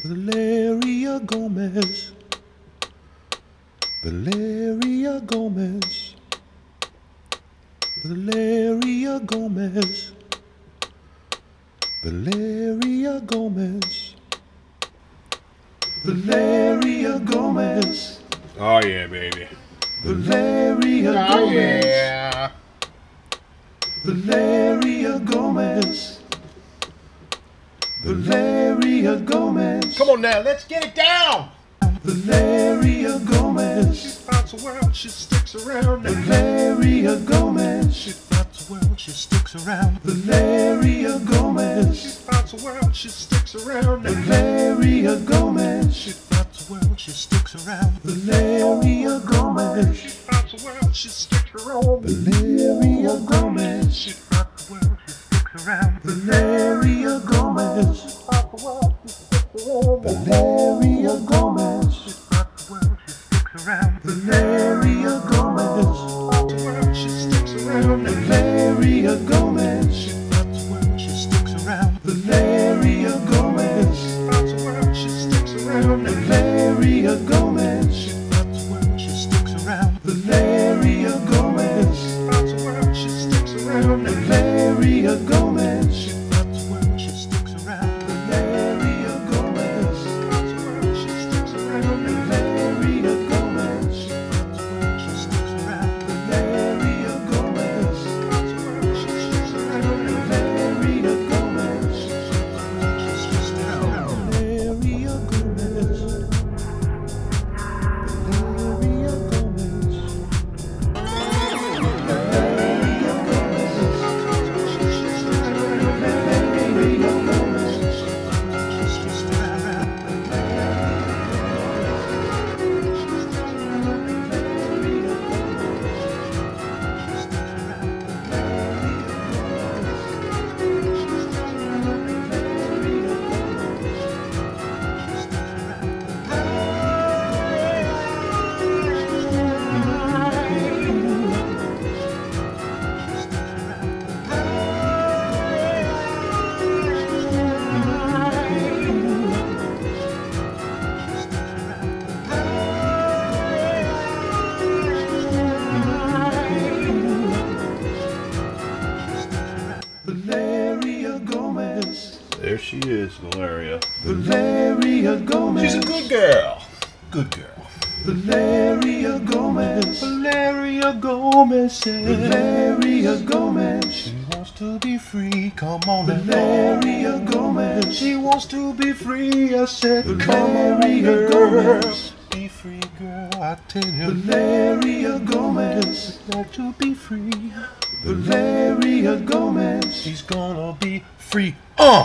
Valeria Gomez. Valeria Gomez. Valeria Gomez. Valeria Gomez. Valeria Gomez. Oh yeah, baby. Valeria Gomez. Oh yeah. Valeria Gomez. Valeria Gomez. Come on now, let's get it down. Valeria Gomez. She fights the world, she sticks around. Valeria Gomez. She fights the world, she sticks around. Valeria She Gomez. fights the world, she sticks around. Valeria Gomez. She fights the world, she sticks around. Valeria Gomez. She fights the world, she sticks around. Valeria Gomez. She fights the world, she sticks around. Valeria Gomez. Fights the world, she sticks around. Valeria Gomez. She fights the world, she sticks around. Valeria Gomez. Fights the world, she sticks around. Valeria Gomez. She fights the world, she sticks around. Valeria Gomez. Fights the world, she sticks around. Valeria Gomez. She fights the world, she sticks around. Valeria Gomez. Fights the world, she sticks around. Valeria Gomez. She fights the world, she sticks around. Valeria Gomez. Fights the world, she sticks around. Valeria Gomez. Fights the world, she sticks around. Valeria Gomez. Fights the world, she sticks around. Valeria Gomez. She sticks around. Valeria Gomez. Valeria Gomez. Valeria Gomez. There she is, Valeria. Valeria Gomez. She's a good girl. Good girl. Valeria Gomez. Valeria Gomez said Valeria Gomez. she wants to be free. Come on, Valeria Gomez. She wants to be free. I said, come on, Valeria girl. Gomez. Be free, girl. I tell you, Valeria Gomez. got to be free. Valeria Gomez. She's gonna be free.